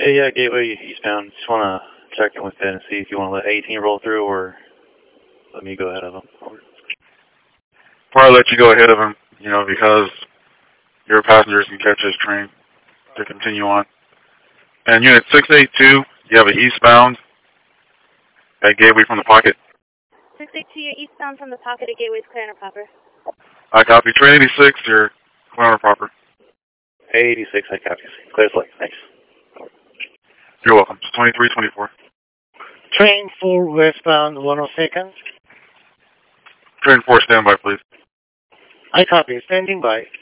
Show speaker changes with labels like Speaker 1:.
Speaker 1: Hey, yeah, Gateway eastbound. Just want to check in with Ben and see if you want to let 18 roll through or let me go ahead of him.
Speaker 2: Probably let you go ahead of him, because your passengers can catch his train to continue on. And Unit 682, you have an eastbound at Gateway from the pocket.
Speaker 3: 682, you're eastbound from the pocket at Gateway's clear and proper.
Speaker 2: I copy. Train 86, you're clear and proper.
Speaker 1: 86, I copy. Clear as light. Thanks.
Speaker 2: You're welcome. It's 2324.
Speaker 4: Train 4 westbound 102nd.
Speaker 2: Train 4, standby, please.
Speaker 4: I copy. Standing by.